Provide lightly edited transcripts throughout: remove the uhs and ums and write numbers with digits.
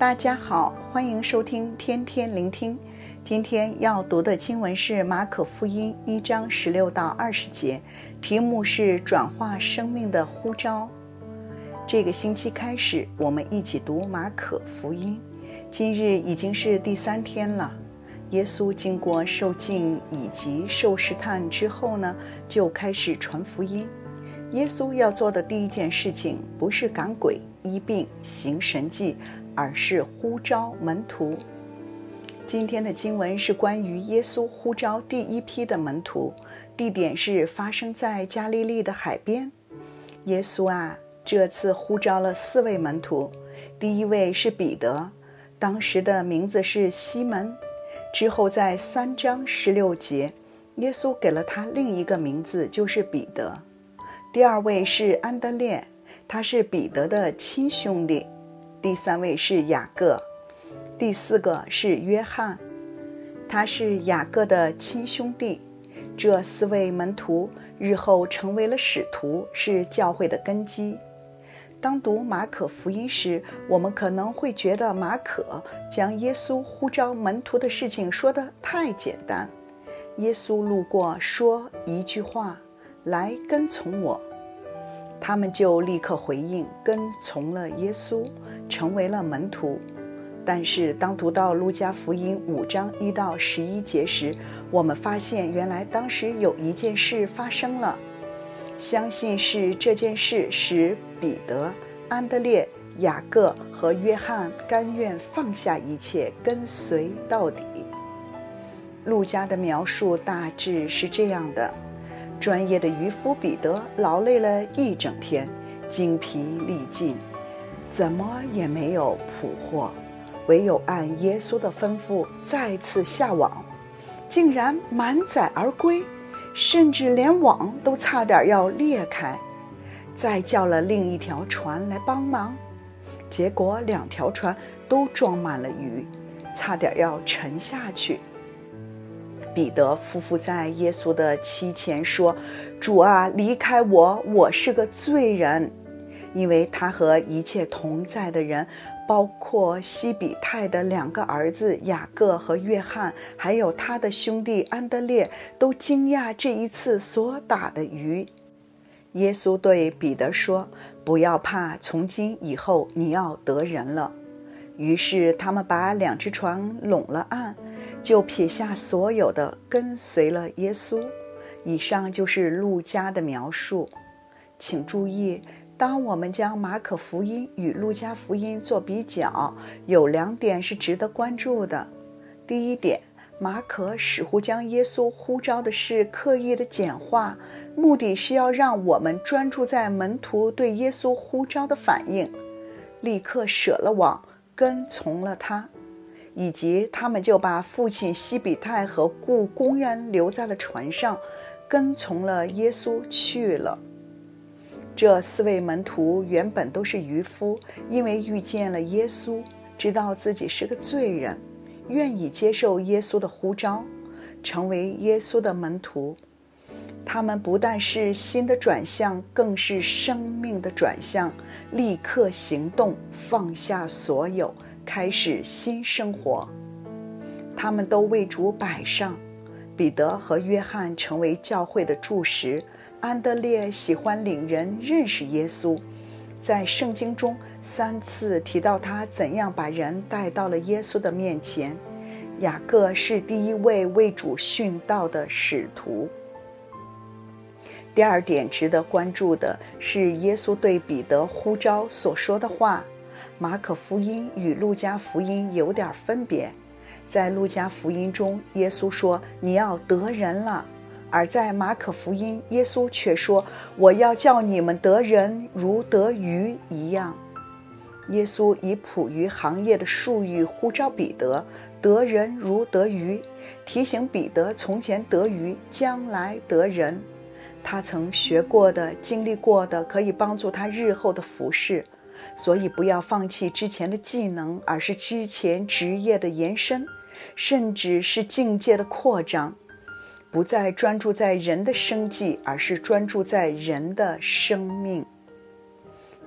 大家好，欢迎收听天天聆听。今天要读的经文是马可福音1章16到20节，题目是转化生命的呼召。这个星期开始，我们一起读马可福音。今日已经是第3天了。耶稣经过受浸以及受试探之后呢，就开始传福音。耶稣要做的第一件事情，不是赶鬼、医病、行神迹，而是呼召门徒。今天的经文是关于耶稣呼召第一批的门徒，地点是发生在加利利的海边。耶稣这次呼召了4位门徒，第一位是彼得，当时的名字是西门。之后在3章16节，耶稣给了他另一个名字，就是彼得。第二位是安德烈，他是彼得的亲兄弟。第3位是雅各。第4个是约翰，他是雅各的亲兄弟。这4位门徒日后成为了使徒，是教会的根基。当读马可福音时，我们可能会觉得马可将耶稣呼召门徒的事情说得太简单。耶稣路过，说一句话，来跟从我，他们就立刻回应，跟从了耶稣，成为了门徒。但是当读到路加福音5章1到11节时，我们发现原来当时有一件事发生了。相信是这件事使彼得、安德烈、雅各和约翰甘愿放下一切，跟随到底。路加的描述大致是这样的：专业的渔夫彼得劳累了一整天，精疲力尽，怎么也没有捕获，唯有按耶稣的吩咐再次下网，竟然满载而归，甚至连网都差点要裂开。再叫了另一条船来帮忙，结果2条船都装满了鱼，差点要沉下去。彼得夫妇在耶稣的膝前说：主啊，离开我，我是个罪人。因为他和一切同在的人，包括西比泰的2个儿子雅各和约翰，还有他的兄弟安德烈，都惊讶这一次所打的鱼。耶稣对彼得说：不要怕，从今以后你要得人了。于是他们把2只船拢了岸，就撇下所有的，跟随了耶稣。以上就是路加的描述。请注意，当我们将马可福音与路加福音做比较，有2点是值得关注的。第一点，马可似乎将耶稣呼召的事刻意的简化，目的是要让我们专注在门徒对耶稣呼召的反应，立刻舍了网，跟从了他，以及他们就把父亲西比泰和雇工人留在了船上，跟从了耶稣去了。这4位门徒原本都是渔夫，因为遇见了耶稣，知道自己是个罪人，愿意接受耶稣的呼召，成为耶稣的门徒。他们不但是心的转向，更是生命的转向，立刻行动，放下所有，开始新生活。他们都为主摆上，彼得和约翰成为教会的柱石，安德烈喜欢领人认识耶稣，在圣经中3次提到他怎样把人带到了耶稣的面前。雅各是第一位为主殉道的使徒。第2点值得关注的是耶稣对彼得呼召所说的话。马可福音与路加福音有点分别，在路加福音中，耶稣说你要得人了，而在马可福音，耶稣却说我要叫你们得人如得鱼一样。耶稣以捕鱼行业的术语呼召彼得，得人如得鱼，提醒彼得从前得鱼，将来得人。他曾学过的、经历过的，可以帮助他日后的服事。所以不要放弃之前的技能，而是之前职业的延伸，甚至是境界的扩张。不再专注在人的生计，而是专注在人的生命。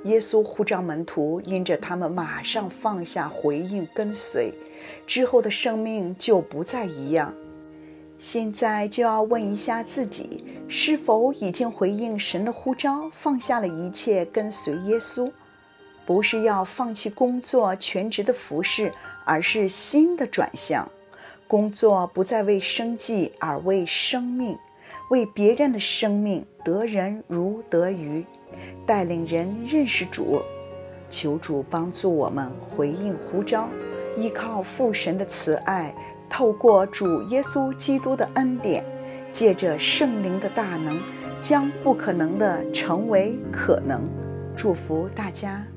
耶稣呼召门徒，因着他们马上放下回应跟随，之后的生命就不再一样。现在就要问一下自己，是否已经回应神的呼召，放下了一切跟随耶稣？不是要放弃工作全职的服事，而是新的转向。工作不再为生计，而为生命，为别人的生命得人如得鱼，带领人认识主。求主帮助我们回应呼召，依靠父神的慈爱，透过主耶稣基督的恩典，借着圣灵的大能，将不可能的成为可能。祝福大家。